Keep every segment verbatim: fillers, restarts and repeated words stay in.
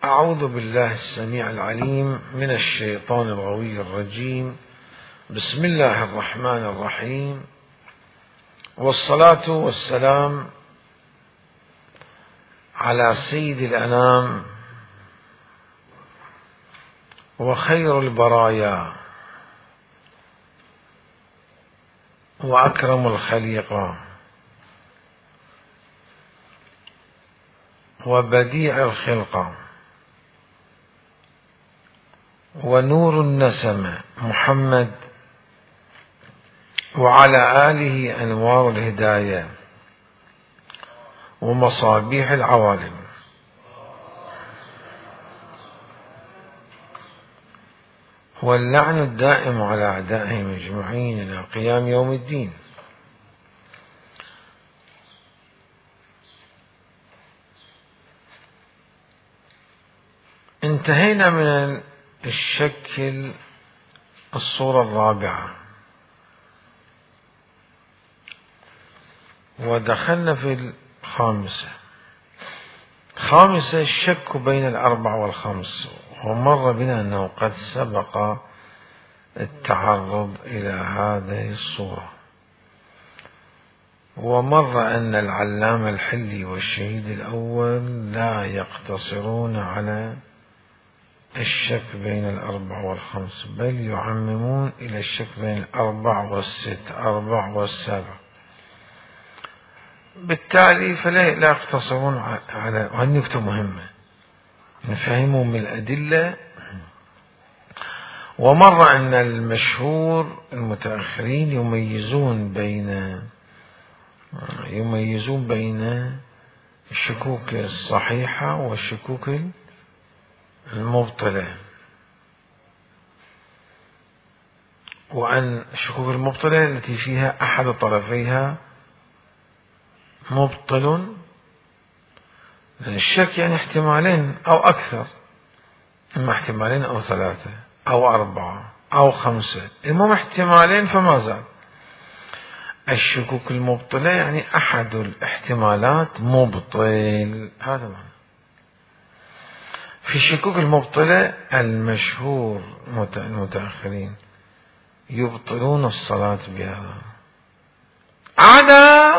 أعوذ بالله السميع العليم من الشيطان الغوي الرجيم. بسم الله الرحمن الرحيم، والصلاة والسلام على سيد الأنام وخير البرايا وأكرم الخليقة وبديع الخلقة ونور النسمة محمد، وعلى آله أنوار الهداية ومصابيح العوالم. واللعن الدائم على أعدائهم أجمعين إلى قيام يوم الدين. انتهينا من الشكل الصورة الرابعة ودخلنا في الخامسة. خامسة الشك بين الأربع والخمس، ومر بنا أنه قد سبق التعرض إلى هذه الصورة، ومر أن العلامة الحلي والشهيد الأول لا يقتصرون على الشك بين الأربع والخمس، بل يعممون إلى الشك بين الأربع والست، أربع والسبع. بالتالي فلا لا يقتصرون على، وهذه نكتة مهمة نفهمهم من الأدلة. ومر أن المشهور المتأخرين يميزون بين يميزون بين الشكوك الصحيحة والشكوك المبطلة، وأن الشكوك المبطلة التي فيها أحد طرفيها مبطل، الشك يعني احتمالين أو أكثر، إما احتمالين أو ثلاثة أو أربعة أو خمسة، المهم احتمالين فما زال. الشكوك المبطلة يعني أحد الاحتمالات مبطل، هذا معنى. في الشكوك المبطلة المشهور المتأخرين يبطلون الصلاة بها، عدا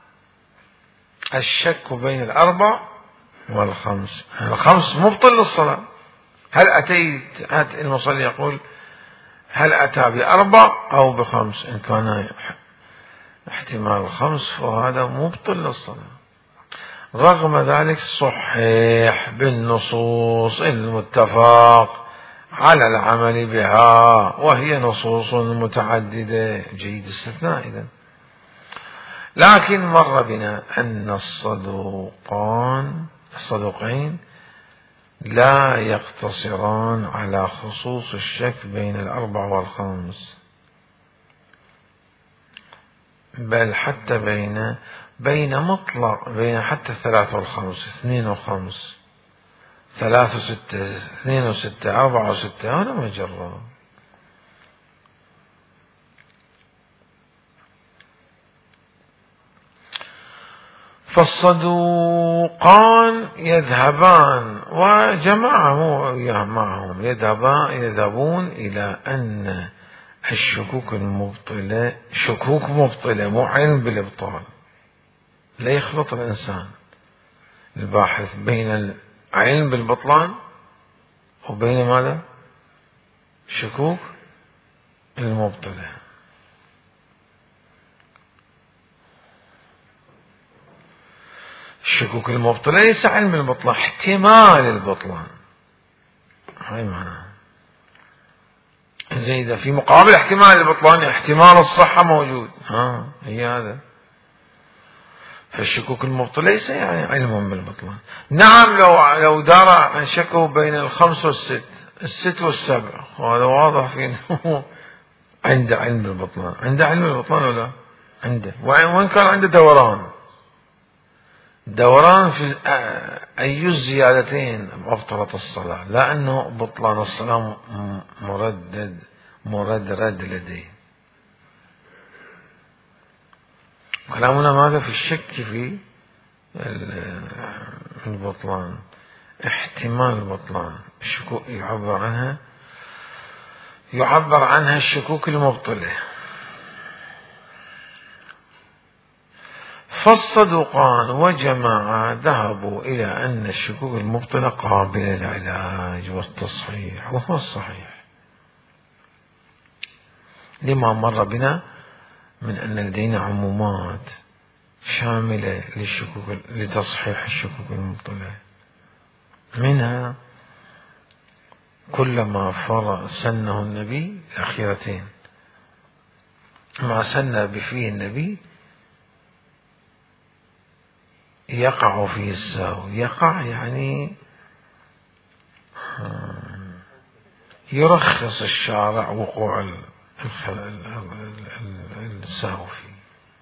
الشك بين الأربع والخمس. الخمس مبطل للصلاة. هل أتيت المصلي يقول هل أتى بأربع أو بخمس؟ إن كان احتمال خمس فهذا مبطل للصلاة. رغم ذلك صحيح بالنصوص المتفق على العمل بها، وهي نصوص متعددة، جيد استثناء إذن. لكن مر بنا أن الصدوقان الصدوقين لا يقتصران على خصوص الشك بين الأربع والخمس، بل حتى بين بين مطلق بين حتى الثلاث والخمس، اثنين وخمس، ثلاث وستة، اثنين وستة، أربعة وستة، هذا مجرد. فالصدوقان يذهبان، وجماعة معهم يذهبان يذهبون إلى أن الشكوك المبطلة شكوك مبطلة، مو علم بالإبطال. لا يخلط الإنسان الباحث بين العلم بالبطلان وبين ماذا؟ شكوك المبطلة. الشكوك المبطلة ليس علم البطلان، احتمال البطلان، هاي معناه. زي إذا في مقابل احتمال البطلان احتمال الصحة موجود، ها هي هذا. فالشكوك المبطلة ليس يعني علم بالبطلان. نعم لو لو دار شكوا بين الخمس والست، الست والسبع، وهذا واضح في انه عنده علم بالبطلان. عنده علم بالبطلان ولا عنده؟ وإن كان عنده دوران دوران في أي الزيادتين أبطلت الصلاة، لا أنه بطلان الصلاة مردد مردد لديه. كلامنا ماذا في الشك في البطلان؟ احتمال البطلان، الشكوك يعبر عنها يعبر عنها الشكوك المبطلة. فالصدوقان وجماعة ذهبوا إلى أن الشكوك المبطلة قابلة للعلاج والتصحيح، وهو الصحيح لما مر بنا من أن لدينا عمومات شاملة للشكوك لتصحيح الشكوك المبطلة، منها كلما فر سنه النبي الأخيرتين ما سن بفيه النبي يقع فيه السهو. يقع يعني يرخص الشارع وقوع السهو فيه،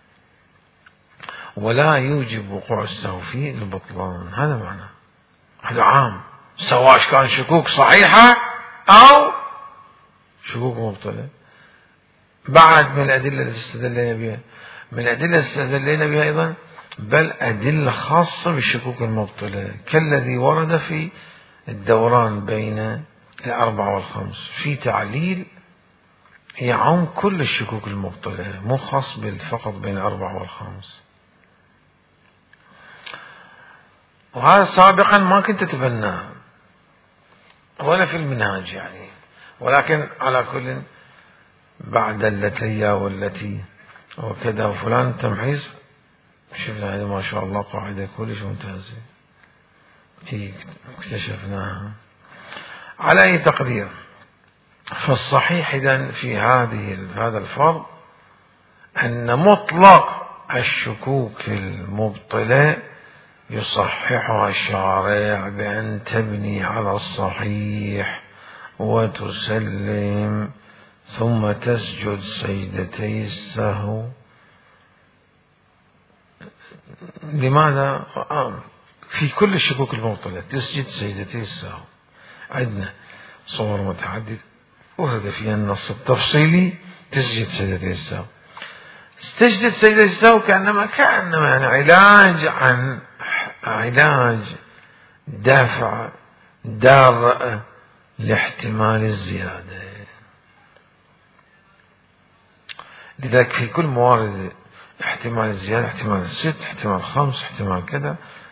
ولا يوجب وقوع السهو فيه البطلان. هذا معنى، هذا عام، سواء كان شكوك صحيحة أو شكوك مبطلة. بعد من الأدلة التي استدلينا بها، من الأدلة التي استدلينا بها أيضا بل أدلة خاصة بالشكوك المبطلة، كالذي ورد في الدوران بين الأربعة والخمس في تعليل يعم كل الشكوك المبطلة، مو خاص فقط بين الأربعة والخمس. وهذا سابقا ما كنت أتبناه ولا في المنهاج يعني، ولكن على كل بعد التي والتي وكذا وفلان تمحيص شفنا هذه ما شاء الله قاعدة كلش ممتازة اكتشفناها. على أي تقدير، فالصحيح إذن في هذه هذا الفرض أن مطلق الشكوك المبطلة يصححها الشارع بأن تبني على الصحيح وتسلم ثم تسجد سجدتي السهو. لماذا؟ في كل الشكوك المبطلة تسجد سجدتي السهو. عندنا صور متعددة ورد فيها النص التفصيلي تسجد سجدتي السهو. تسجد سجدتي السهو كأنما كأنما يعني علاج عن علاج دافع دار لاحتمال الزيادة. لذلك في كل موارد احتمال الزيادة، احتمال الست، احتمال الخمس، احتمال كذا،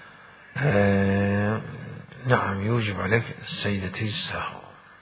آه نعم يوجب عليك سجدتي السهو.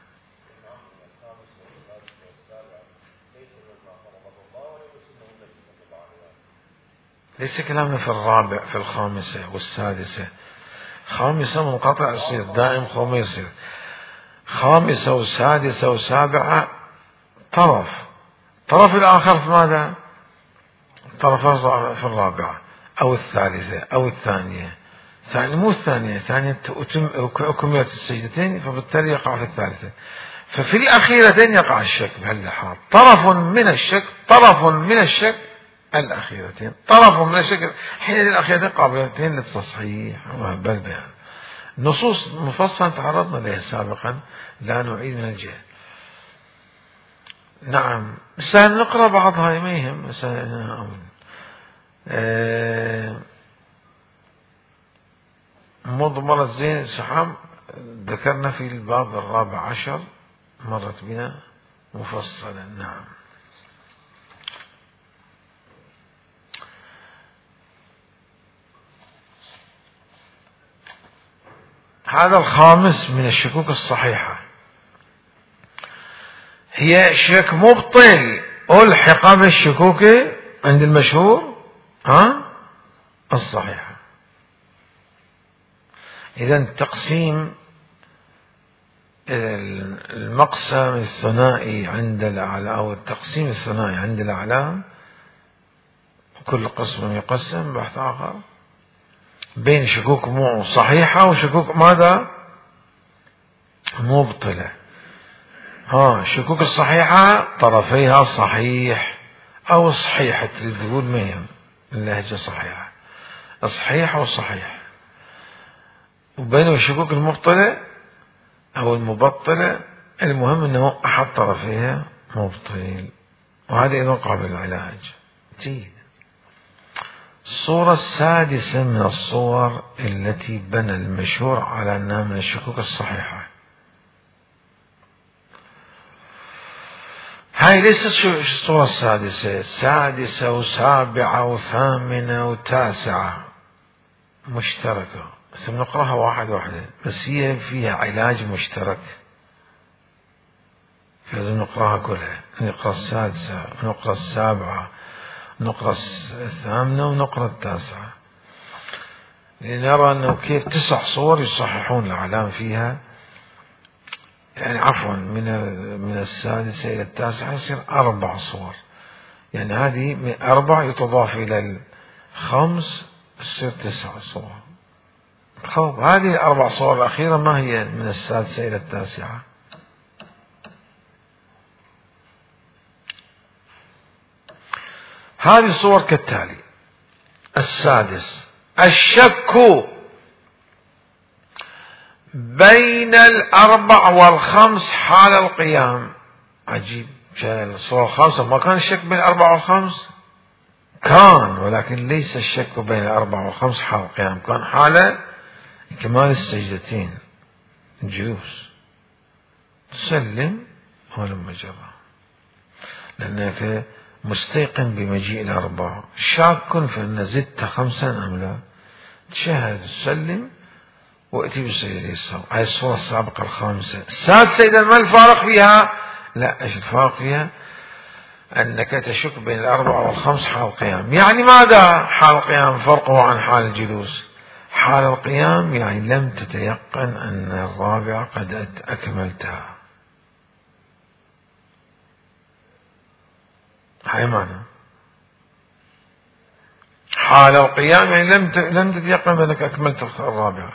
ليس كلامنا في الرابع في الخامسة والسادسة. خامسة منقطع يصير دائم، خامسة يصير خامسة وسادسة وسابعة طرف طرف الآخر في ماذا؟ طرف في الرابعة أو الثالثة أو الثانية. ثانية مو الثانية، ثانية أكملت السجدتين فبالتالي يقع في الثالثة. ففي الأخيرتين يقع الشك بهاللحاظ، طرف من الشك طرف من الشك الأخيرتين طرف من الشك حين الأخيرتين قابلتين للتصحيح. بل بها نصوص مفصلة تعرضنا لها سابقا لا نعيد من الجهل. نعم سهل نقرأ بعضها ما يهم. أه مضمرة زين السحام ذكرنا في الباب الرابع عشر مرت بنا مفصلا. نعم هذا الخامس من الشكوك الصحيحة، هي شك مبطل ألحق بالشكوك عند المشهور ها الصحيحة. إذن تقسيم المقسم الثنائي عند الأعلى أو التقسيم الثنائي عند الأعلى، كل قسم يقسم بحث آخر بين شكوك مو صحيحة وشكوك ماذا مبطلة. ها الشكوك الصحيحة طرفيها صحيح أو صحيحة، تريد تقول مهم اللهجة صحيحة الصحيح أو الصحيح، وبين الشكوك المبطلة أو المبطلة المهم أنه أحد طرفيها مبطل، وهذا أيضا قابل للعلاج. جيد. الصورة السادسة من الصور التي بنى المشهور على أنها من الشكوك الصحيحة. هاي ليست الصورة السادسة، سادسة وسابعة وثامنة وتاسعة مشتركة، بس بنقرأها واحد واحدة، بس هي فيها علاج مشترك، فلازم نقرأها كلها. نقرأ السادسة ونقرأ السابعة ونقرأ الثامنة ونقرأ التاسعة، لنرى أنه كيف تسع صور يصححون الأعلام فيها. يعني عفوا من من السادسة إلى التاسعة يصير أربع صور، يعني هذه من أربع يتضاف إلى الخمس تصير تسع صور. طيب هذه الأربع صور الأخيرة ما هي من السادسة إلى التاسعة؟ هذه الصور كالتالي: السادس الشك بين الأربع والخمس حال القيام. عجيب، الصورة الخامسة ما كان الشك بين الأربع والخمس، كان، ولكن ليس الشك بين الأربع والخمس حال القيام، كان حالة كمال السجدتين، الجلوس، تسلم ولما جرى، لأنك مستيقن بمجيء الأربع، شاك فإن زدت خمسا أم لا، تشهد تسلم وأتي بالسجدة السهو. هذه الصورة السابقة الخامسة. السادسة إذا ما الفارق فيها؟ لا، إيش الفارق فيها؟ أنك تشك بين الأربع والخمس حال القيام. يعني ماذا حال القيام فرقه عن حال الجلوس؟ حال القيام يعني لم تتيقن أن الرابعة قد أكملتها، هاي معنى حال القيام، يعني لم لم تتيقن أنك أكملت الرابعة.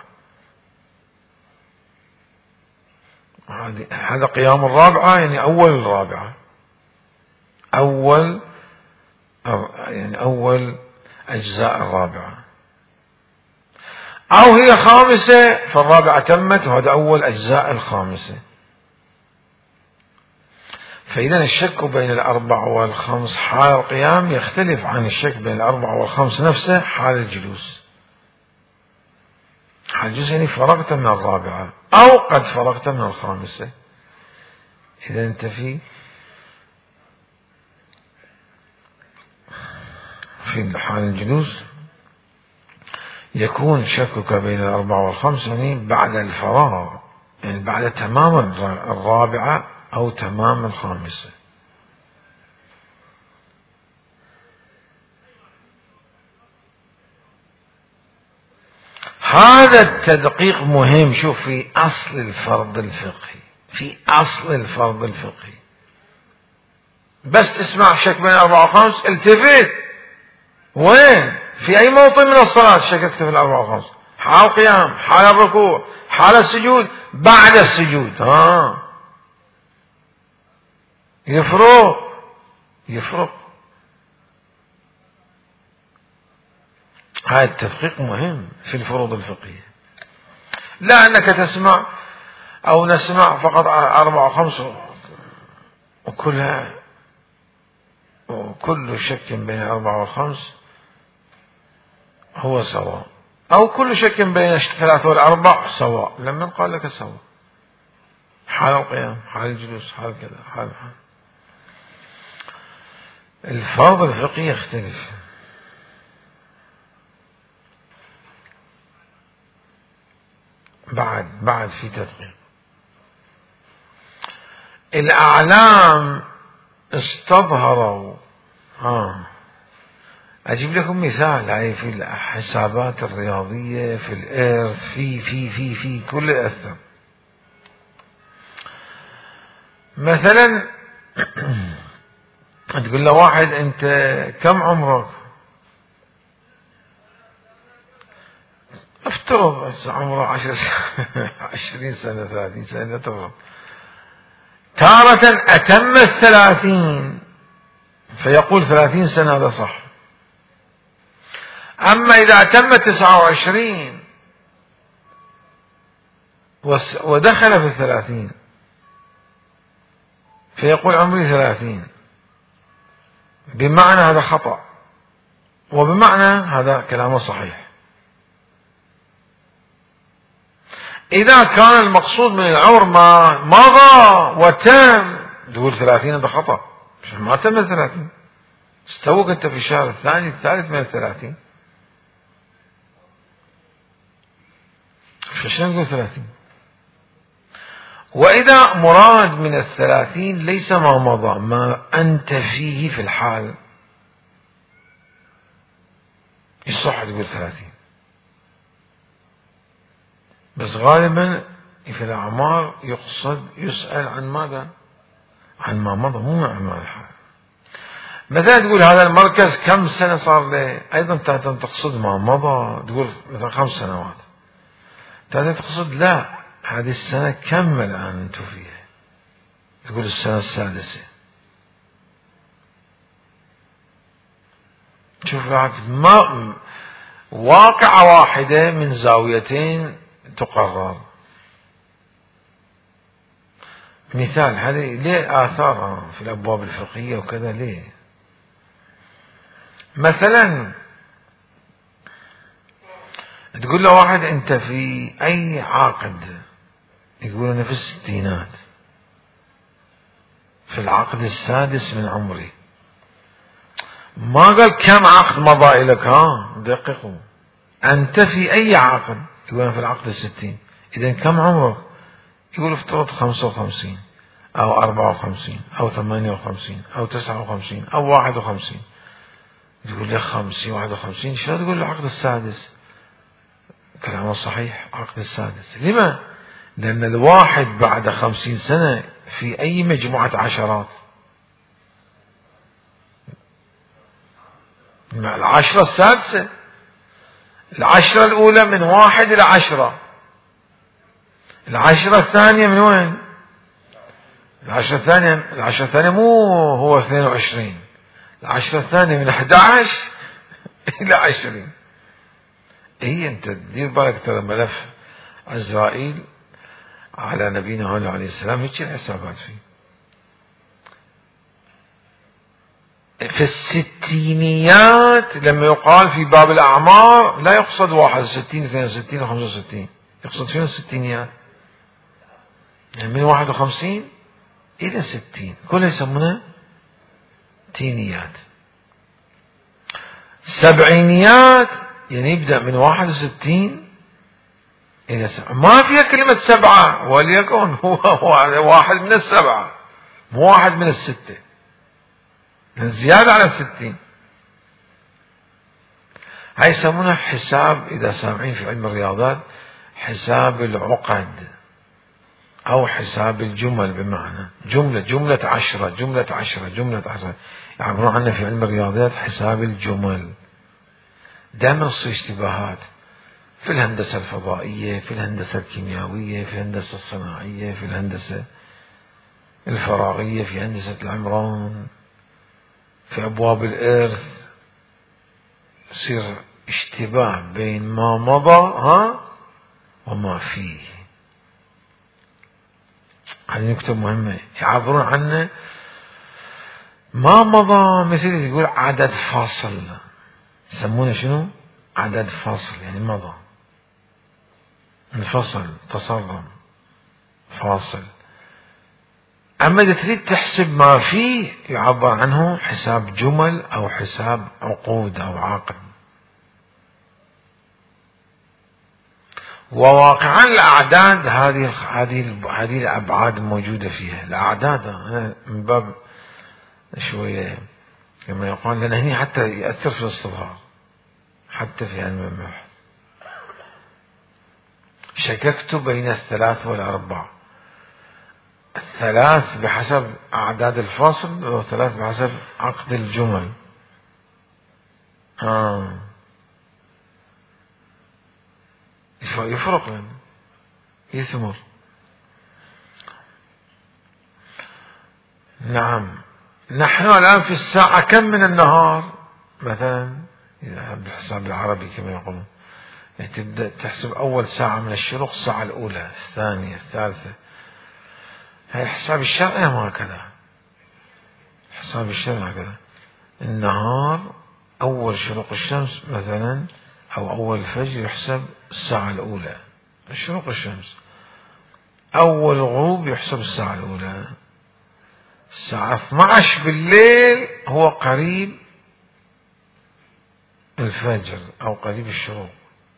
هذا قيام الرابعة يعني أول الرابعة، أول يعني أول أجزاء الرابعة، أو هي خامسة فالرابعة تمت وهذا أول أجزاء الخامسة. فإذا الشك بين الأربع والخمس حال القيام يختلف عن الشك بين الأربع والخمس نفسه حال الجلوس. حال الجلوس يعني فرغت من الرابعة أو قد فرغت من الخامسة. إذا أنت في في حال الجلوس يكون شكك بين الأربع والخمس يعني بعد الفراغ، يعني بعد تمام الرابعة أو تمام الخامسة. هذا التدقيق مهم. شوف، في أصل الفرض الفقهي، في أصل الفرض الفقهي بس تسمع شك بين الأربع والخمس التفت، وين؟ في أي موطن من الصلاة شككت في الأربع والخمس؟ حال القيام، حال الركوع، حال السجود، بعد السجود. ها يفرق يفرق هذا التدقيق مهم في الفروض الفقهية. لا أنك تسمع أو نسمع فقط أربع وخمس وكلها وكل شك بين أربع وخمس هو سواء، أو كل شك بين الثلاثة والأربع سواء. لما قال لك سواء؟ حال القيام، حال الجلوس، حال كذا، حال حال. الفرض الفقهي يختلف. بعد بعد في تدقيق. الأعلام استظهروا. ها أجيب لكم مثال. هاي في الحسابات الرياضية، في الإرث، في في في في كل الأثر. مثلا تقول له واحد أنت كم عمرك؟ افترض عمره عشر عشرين سنة ثلاثين سنة تفرض. تارة أتم الثلاثين فيقول ثلاثين سنة هذا صح. أما إذا أتم تسعة وعشرين ودخل في الثلاثين فيقول عمري ثلاثين، بمعنى هذا خطأ. وبمعنى هذا كلامه صحيح. إذا كان المقصود من العمر ما مضى وتم، تقول ثلاثين هذا خطأ، مش ما تم الثلاثين، استوك أنت في الشهر الثاني الثالث من الثلاثين، فشان نقول ثلاثين. وإذا مراد من الثلاثين ليس ما مضى، ما أنت فيه في الحال، يصح تقول ثلاثين. بس غالبا في الأعمار يقصد يسأل عن ماذا؟ عن ما مضى، مو عن ما الحال. مثلا تقول هذا المركز كم سنة صار له، أيضا تقصد ما مضى، تقول مثلا خمس سنوات، تقصد لا هذه السنة كم الآن أنتم فيها، تقول السنة السادسة. شوف ما واقعة واحدة من زاويتين تقرر. مثال هذه ليه آثار في الأبواب الفقهية وكذا، ليه؟ مثلا تقول له واحد أنت في أي عقد، يقول أنا في الستينات، في العقد السادس من عمري. ما قال كم عقد مضى لك، ها دققوا، أنت في أي عقد، يقول أنا في العقد الستين. إذن كم عمرك؟ يقول افترض خمسة وخمسين أو أربعة وخمسين أو ثمانية وخمسين أو تسعة وخمسين أو واحد وخمسين. يقول لي خمسين واحد وخمسين، شو تقول العقد السادس؟ كلامه صحيح، عقد السادس. لما؟ لأن الواحد بعد خمسين سنة في أي مجموعة عشرات؟ العشرة السادسة. العشرة الأولى من واحد إلى عشرة، العشرة الثانية من وين؟ العشرة الثانية العشرة الثانية مو هو اثنين وعشرين، العشرة الثانية من أحد عشر إلى عشرين. هي أنت دير بالك، ترى ملف عزرائيل على نبينا عليه السلام هيك الحسابات فيه. في الستينيات لما يقال في باب الأعمار لا يقصد واحد وستين اثنين وستين وخمسة وستين، يقصد فين الستينيات؟ يعني من واحد وخمسين إلى ستين كلها يسمونها تينيات. سبعينيات يعني يبدأ من واحد وستين إلى سبعة، ما فيها كلمة سبعة، وليكن هو واحد من السبعة مو واحد من الستة، زيادة على الستين. هاي يسمونها حساب، إذا سامعين في علم الرياضات، حساب العقد أو حساب الجمل، بمعنى جملة جملة عشرة جملة عشرة جملة عشرة، يعبرون عنه في علم الرياضيات حساب الجمل. دائما تصير اشتباهات في الهندسة الفضائية، في الهندسة الكيميائية، في الهندسة الصناعية، في الهندسة الفراغية، في هندسة العمران، في أبواب الإرث، يصير اشتباه بين ما مضى ها وما فيه. هذه نكتة مهمة يعبرون عنه. ما مضى مثل تقول عدد فاصل، يسمونه شنو؟ عدد فاصل، يعني مضى، انفصل، تصرم، فاصل. أما إذا تريد تحسب ما فيه يعبر عنه حساب جمل أو حساب عقود أو عقد. وواقعا الأعداد هذه هذه هذه الأبعاد موجودة فيها. الأعداد أنا من باب شوية كما يقال، لأن هني حتى يأثر في الاستظهار، حتى في علم البحث. شككت بين الثلاث والأربع، الثلاث بحسب أعداد الفاصل والثلاث بحسب عقد الجمل. آه. يفرق لنا، يثمر. نعم. نحن الآن في الساعة كم من النهار مثلا، إذا بالحساب العربي كما يقولون، تبدأ تحسب أول ساعة من الشروق، الساعة الأولى، الثانية، الثالثة. هاي حساب الشرعي ما هكذا، حساب الشرعي هكذا. النهار أول شروق الشمس مثلا أو أول الفجر يحسب الساعة الأولى شروق الشمس، أول غروب يحسب الساعة الأولى، الساعة اثني عشر بالليل هو قريب الفجر أو قريب الشروق،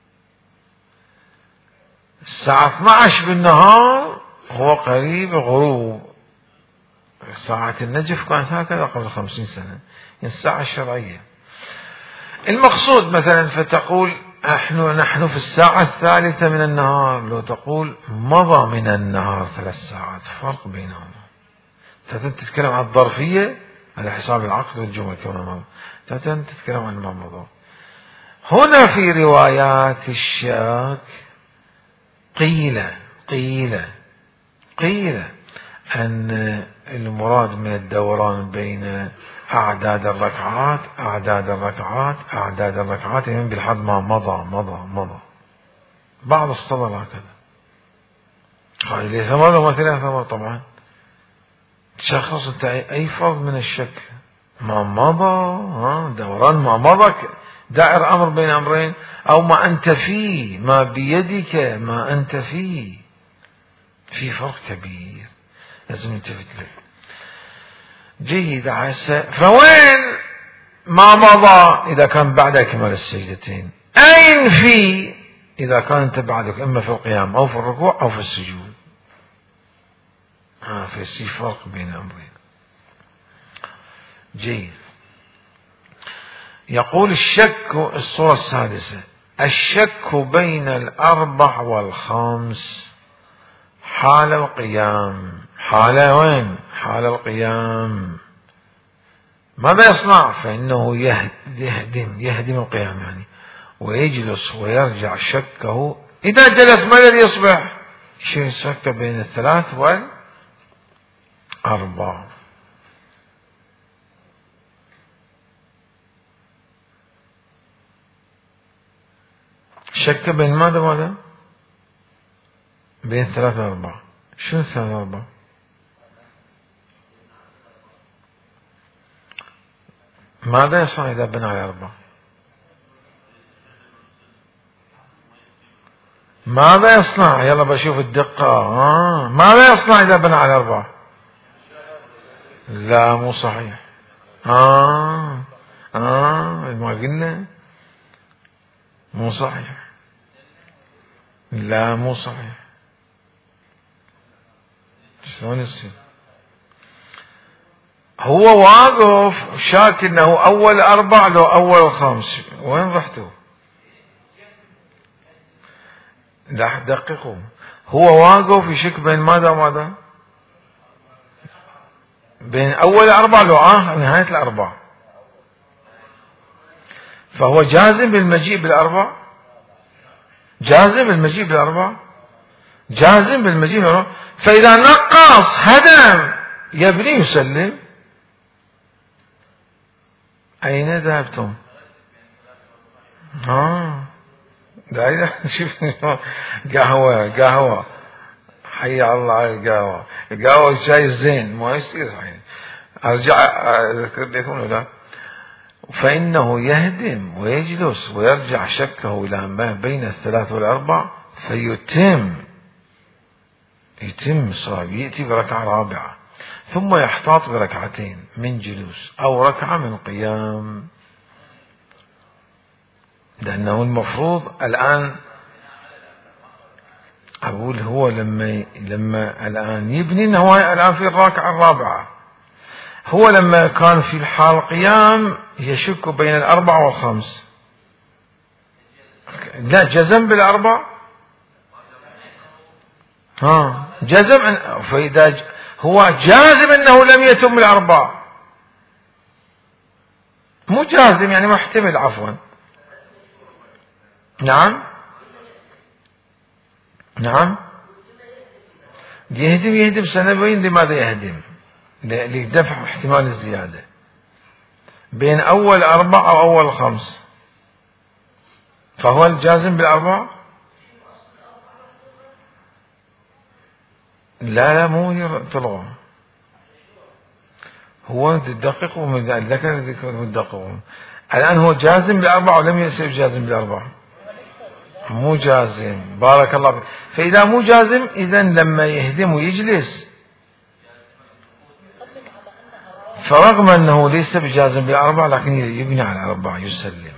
الساعة اثني عشر بالنهار هو قريب الغروب. ساعة النجف كانت هكذا قبل خمسين سنة، الساعة الشرعية. المقصود مثلا فتقول نحن نحن في الساعة الثالثة من النهار، لو تقول مضى من النهار ثلاث ساعات، فرق بينهم. تتكلم عن الظرفية على حساب العقد والجمل كما مضى، تتكلم عن ما مضى. هنا في روايات الشاك قيل قيل قيل أن المراد من الدوران بين أعداد الركعات أعداد الركعات أعداد الركعات من بالحد ما مضى مضى مضى. بعض الصدر هكذا قال لي ثمر وما ثلاثة ثمر. طبعا تشخص انت أي فرض من الشك، ما مضى دوران ما مضى دائر أمر بين أمرين، أو ما أنت فيه ما بيدك ما أنت فيه، في فرق كبير لازم نلتفت له. جيد عسى. فوين ما مضى إذا كان بعد إكمال السجدتين؟ أين في إذا كانت بعدك إما في القيام أو في الركوع أو في السجود؟ آه في فرق بين أمرين. جيد. يقول الشك الصورة السادسة الشك بين الأربع والخمس حال القيام. حال وين؟ حال القيام. ماذا يصنع؟ فإنه يهدم يهدم القيام يعني، ويجلس ويرجع شكه. إذا جلس ما الذي يصبح؟ شيء شك بين الثلاث والأربع. شك بين ماذا ماذا؟ بين ثلاثة وأربعة. شنو ثلاثة وأربعة؟ ماذا يصنع إذا بنى على أربعة؟ ماذا يصنع؟ يلا بشوف الدقة. آه. ماذا يصنع إذا بنى على أربعة؟ لا مو صحيح. آه آه ما قلنا مو صحيح. لا مو صحيح. شلون يصير؟ هو واقف شاك انه اول اربع لو اول خمس. وين رحتوا؟ لا دققوا. هو واقف يشك بين ماذا وماذا؟ بين اول اربع لو اخر نهاية الاربع. فهو جازم بالمجيء بالاربع، جازم بالمجيء بالاربع، جازم بالمجيء بالاربع. فاذا نقص هدم يبني يسلم. أين ذهبتم؟ ها دايما شوفني قهوة قهوة حي الله على القهوة. القهوة الشاي الزين ما يصير يعني. أرجع أذكر لكم ولا؟ فإنه يهدم ويجلس ويرجع شكه إلى ما بين الثلاث والأربع فيتم يتم صلاة، يأتي بركعة رابعة ثم يحتاط بركعتين من جلوس أو ركعة من قيام، لأنه المفروض الآن أقول هو لما لما الآن يبني أنه الآن في الركعة الرابعة. هو لما كان في الحال قيام يشك بين الأربع والخمس. لا جزم بالأربع. ها جزم. فإذا هو جازم أنه لم يتم الأربع، مو جازم يعني محتمل. عفوا نعم نعم يهدم يهدم سنبين. لماذا يهدم؟ لدفع احتمال الزيادة بين أول أربع أو أول خمس. فهو الجازم بالأربع. لا لا مو تلغى. هو تدقق ومن ذكر مدقق. الآن هو جازم بأربعة ولم يصير جازم بأربعة، مو جازم. بارك الله فيك. فإذا مو جازم إذن لما يهدم ويجلس، فرغم أنه ليس بجازم بأربعة لكن يبني على أربعة يسلم.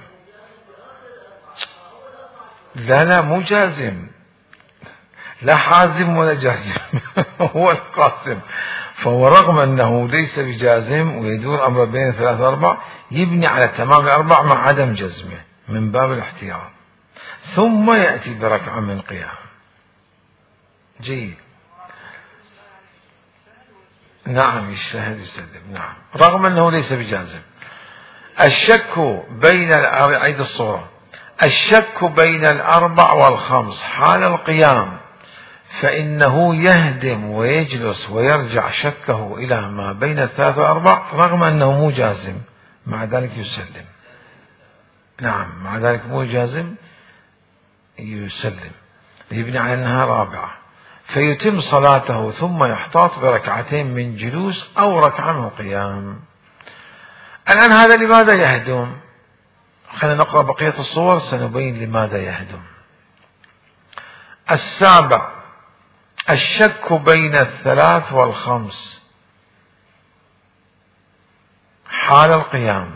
لا لا مو جازم، لا حازم ولا جازم هو القاسم. فهو رغم أنه ليس بجازم ويدور أمر بين ثلاثة وأربع يبني على تمام أربع مع عدم جزمه من باب الاحتياط، ثم يأتي بركعة من قيام. جيد. نعم يجتهد يسلم. نعم رغم أنه ليس بجازم. الشك بين عيد الصورة، الشك بين الأربع والخمس حال القيام، فإنه يهدم ويجلس ويرجع شكه إلى ما بين الثلاث والأربع رغم أنه مو جازم، مع ذلك يسلم. نعم مع ذلك مو جازم يسلم، يبني على أنها رابعة، فيتم صلاته ثم يحتاط بركعتين من جلوس أو ركعة من قيام. الآن هذا لماذا يهدم؟ خلينا نقرأ بقية الصور سنبين لماذا يهدم. السابع الشك بين الثلاث والخمس حال القيام.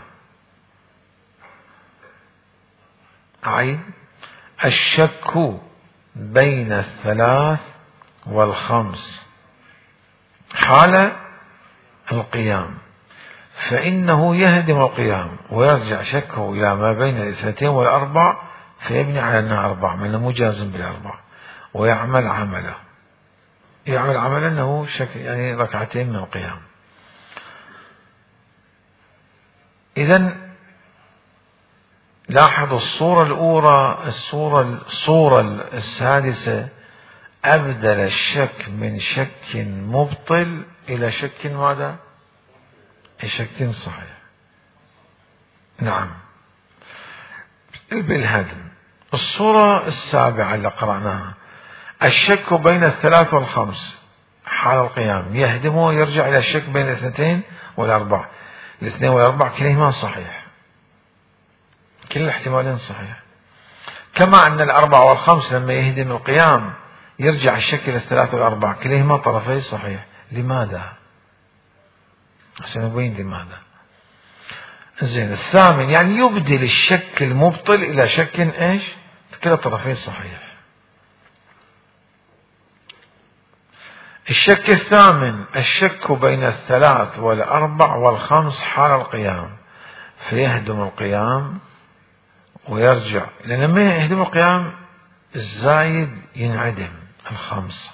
أعيد: الشك بين الثلاث والخمس حال القيام، فإنه يهدم القيام ويرجع شكه إلى ما بين الاثنتين والأربع، فيبني على أنها أربع من مجازم بالأربع، ويعمل عمله يعمل عملا أنه شك يعني ركعتين من القيام. إذن لاحظوا الصورة الأولى، الصورة الصورة السادسة أبدل الشك من شك مبطل إلى شك ماذا؟ شك صحيح. نعم بالهدم. الصورة السابعة اللي قرأناها الشك بين الثلاث والخمس حال القيام، يهدمه ويرجع إلى الشك بين الاثنتين والأربع. الاثنين والأربع كلهما صحيح، كل الاحتمالين صحيح. كما أن الأربع والخمس لما يهدم القيام يرجع الشك إلى الثلاث والأربع، كلهما طرفي صحيح. لماذا؟ سنبين لماذا. زين. الثامن يعني يبدل الشك المبطل إلى شك إيش؟ كلا طرفين صحيح. الشك الثامن الشك بين الثلاث والأربع والخمس حال القيام، فيهدم القيام ويرجع، لأن ما يهدم القيام الزايد ينعدم الخمس،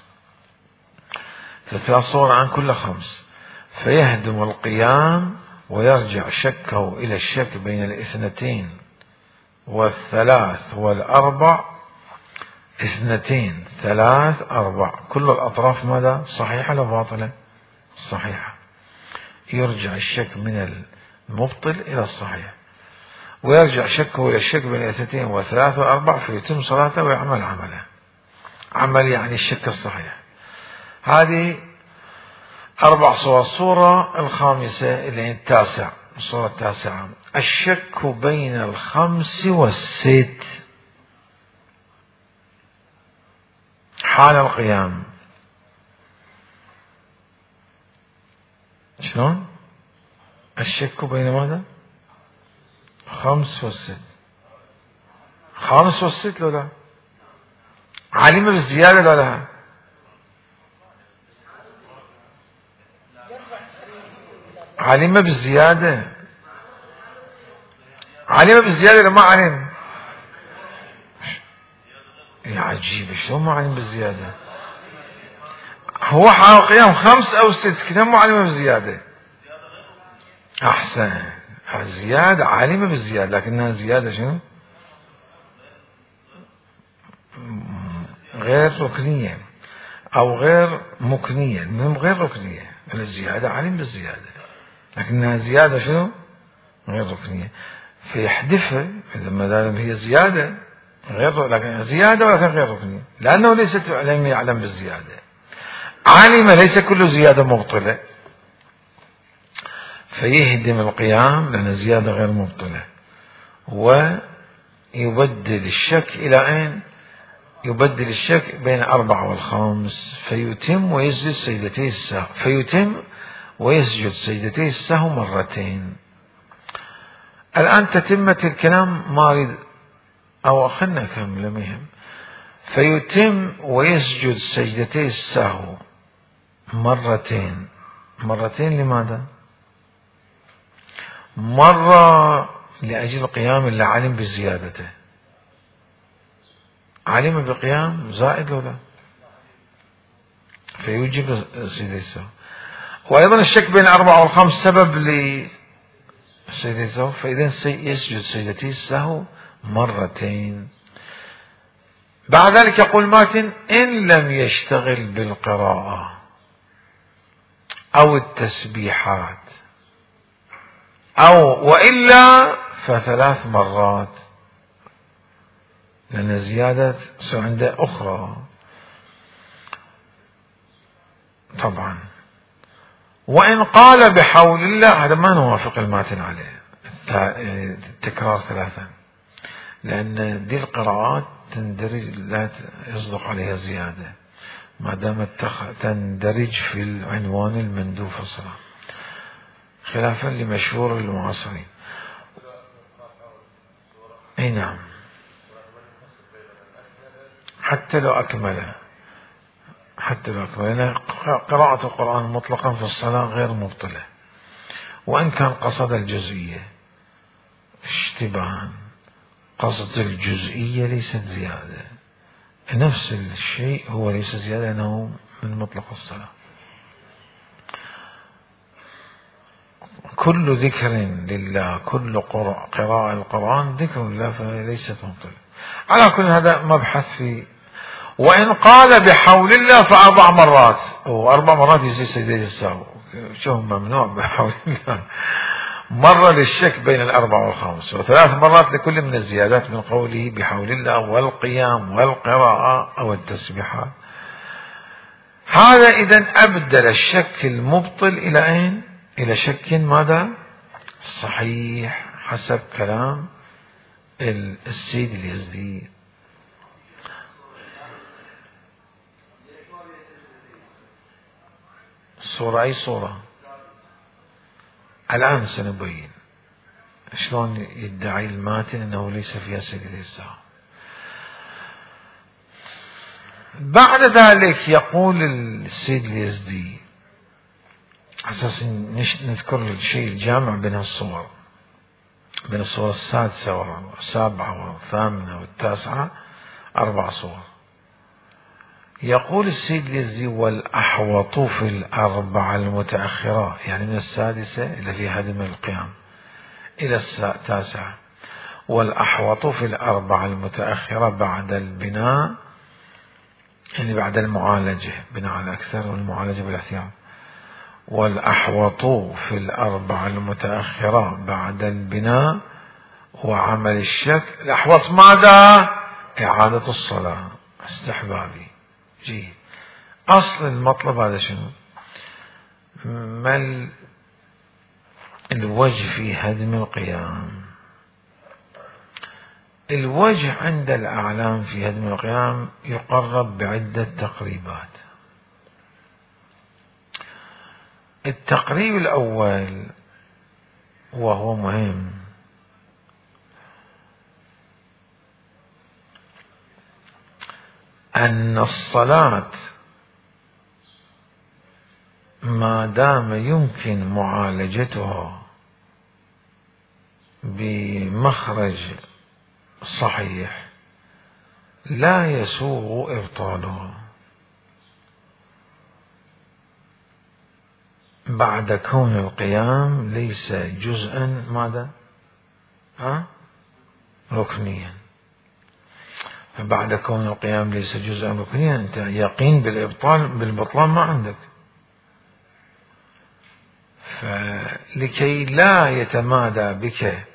فثلاث صور عن كل خمس، فيهدم القيام ويرجع شكه إلى الشك بين الاثنتين والثلاث والأربع. اثنتين ثلاث أربع كل الأطراف ماذا؟ صحيحة ولا باطلة؟ صحيحة. يرجع الشك من المبطل إلى الصحيح، ويرجع شكه إلى الشك بين الاثنتين والثلاث والأربع، فيتم صلاته ويعمل عمله. عمل يعني الشك الصحيح. هذه أربع صور. الصورة الخامسة اللي هي التاسع، الصورة التاسعة الشك بين الخمس والست حال القيام. شلون؟ الشك بين ماذا؟ خمس والست. خامس والست لو لا علم بالزيادة لو لا؟ علم بالزيادة. علم بالزيادة لما علم. يا عجيب شلون ما علم بالزيادة؟ هو حال القيام خمس أو ست كذا مو علم بالزيادة. أحسن. الزيادة علم بالزيادة لكنها زيادة شنو؟ غير ركنية أو غير مكنية. المهم غير ركنية. الزيادة علم بالزيادة لكنها زيادة شنو؟ غير ركنية. فيحذفها إذا ما دام هي زيادة غير، لكن زيادة ولكن غير ركنية، لأنه ليست لم يعلم بالزيادة. علم ليس كل زيادة مبطلة، فيهدم القيام لأن الزيادة غير مبطلة، ويبدل الشك إلى أين؟ يبدل الشك بين أربعة والخامس، فيتم ويسجد سجدتي السهو، فيتم ويسجد سجدتي السهو مرتين. الآن تتمة الكلام ما أريد أو خلنا نكمل مهم. فيتم ويسجد سجدتي السهو مرتين. مرتين لماذا؟ مرة لأجل قيام اللي علم بزيادته، علم بقيام زائد ولا فيوجب سجدتي السهو. وأيضا الشك بين أربعة والخمس سبب لسجدتي السهو، فإذا يسجد سجدتي السهو مرتين. بعد ذلك يقول ماتن: إن لم يشتغل بالقراءة أو التسبيحات أو وإلا فثلاث مرات، لأن زيادة عنده أخرى طبعا. وإن قال بحول الله، هذا ما نوافق الماتن عليه التكرار ثلاثا، لأن دي القراءات تندرج لا يصدق عليها زيادة ما دامت تندرج في العنوان المندوب في الصلاة، خلافا لمشهور المعاصرين. اي نعم، حتى لو أكمله، حتى لو أكمله، قراءة القرآن مطلقا في الصلاة غير مبطلة، وإن كان قصد الجزئية اشتباها. قصد الجزئية ليست زيادة، نفس الشيء هو ليس زيادة، أنه من مطلق الصلاة. كل ذكر لله، كل قراءة القرآن ذكر لله، فليست مبطلة. على كل هذا مبحث في. وإن قال بحول الله فأربع مرات، وأربع مرات يجي سجدة السهو، شو ممنوع بحول الله. مرة للشك بين الأربع والخامس، وثلاث مرات لكل من الزيادات من قوله بحول الله والقيام والقراءة أو التسبيحات. هذا إذن أبدل الشك المبطل إلى أين؟ إلى شك ماذا؟ صحيح حسب كلام السيد اليزدي. صورة أي صورة؟ الآن سنبين شلون يدعي الماتن أنه ليس فيها سجدة السهو. بعد ذلك يقول السيد اليزدي، أساس نذكر الشيء الجامع بين الصور، بين الصور السادسة والسابعة والثامنة والتاسعة، أربع صور. يقول السيد اليزدي: والأحوط في الأربعة المتأخرة، يعني من السادسة إلى في هدم القيام إلى التاسعة، والأحوط في الأربعة المتأخرة بعد البناء، يعني بعد المعالجة، بناء على أكثر والمعالجة بالاحتياط. والأحوط في الأربعة المتأخرة بعد البناء وعمل الشك. الأحوط ماذا؟ إعادة الصلاة، استحبابي. جيد. أصل المطلب هذا شنو؟ ما الوجه في هدم القيام؟ الوجه عند الأعلام في هدم القيام يقرب بعدة تقريبات. التقريب الأول وهو مهم، أن الصلاة ما دام يمكن معالجتها بمخرج صحيح لا يسوغ إبطالها بعد كون القيام ليس جزءا ماذا؟ ها؟ ركنيا. فبعد كون القيام ليس جزءا ركنيا، أنت يقين بالإبطال بالبطلان ما عندك. فلكي لا يتمادى بك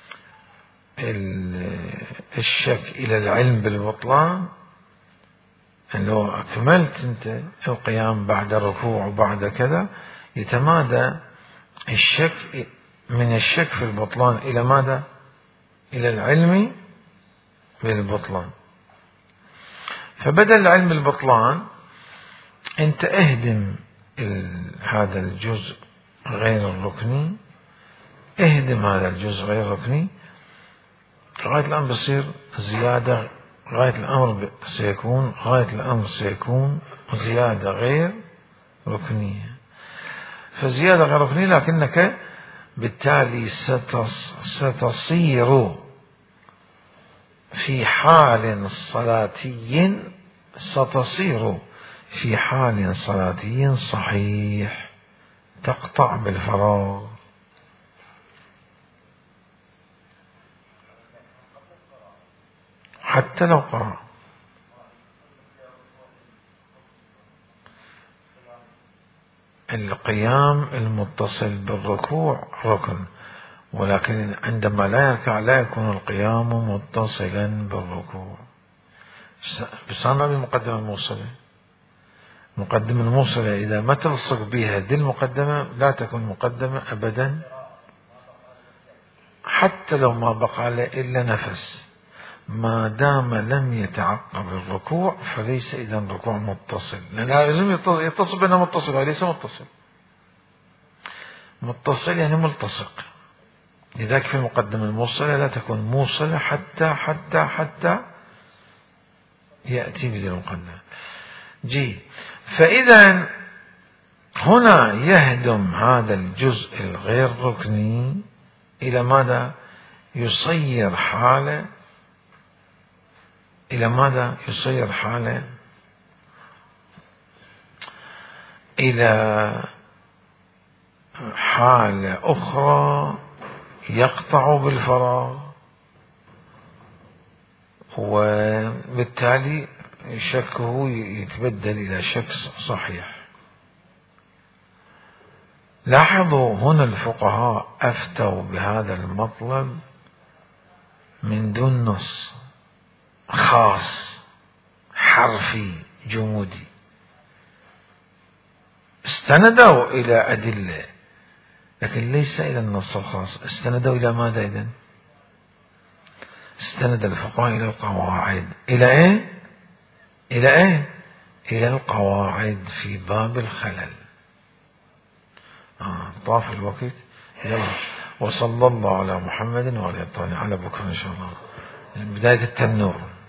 الشك إلى العلم بالبطلان، أن لو أكملت أنت القيام بعد الركوع وبعد كذا، يتمادى الشك من الشك في البطلان إلى ماذا؟ إلى العلم بالبطلان. فبدل العلم بالبطلان أنت اهدم هذا الجزء غير الركني، اهدم هذا الجزء غير الركني، غاية الأمر بصير زيادة، غاية الأمر سيكون غاية الأمر سيكون زيادة غير ركنية. فزيادة غير ركنية لكنك بالتالي ستصير في حال صلاتي ستصير في حال صلاتي صحيح تقطع بالفراغ. حتى لو قرأ القيام المتصل بالركوع ركن، ولكن عندما لا يركع لا يكون القيام متصلا بالركوع. بس أنا بالمقدمة الموصلة، المقدمة الموصلة إذا ما تلصق بها دي المقدمة لا تكون مقدمة أبدا، حتى لو ما بقى إلا نفس، ما دام لم يتعقب الركوع فليس إذا الركوع متصل، لأن لازم يتصل بينه متصل وليس متصل. متصل يعني ملتصق، لذلك في المقدمة الموصلة لا تكون موصلة حتى حتى حتى يأتي بدل المقدمة. جي فإذا هنا يهدم هذا الجزء الغير ركني إلى ماذا؟ يصير حالة إلى ماذا؟ يصير حالة إلى حالة أخرى يقطع بالفراغ، وبالتالي شكه يتبدل إلى شك صحيح. لاحظوا هنا الفقهاء أفتوا بهذا المطلب من دون نص خاص حرفي جمودي، استندوا إلى أدلة لكن ليس إلى النص الخاص. استندوا إلى ماذا إذن؟ استند الفقهاء إلى القواعد. إلى إيه؟ إلى إيه؟ إلى القواعد في باب الخلل. آه طاف الوقت. يلا، وصلى الله على محمد وعلى آله على بكرة إن شاء الله، بداية التنور.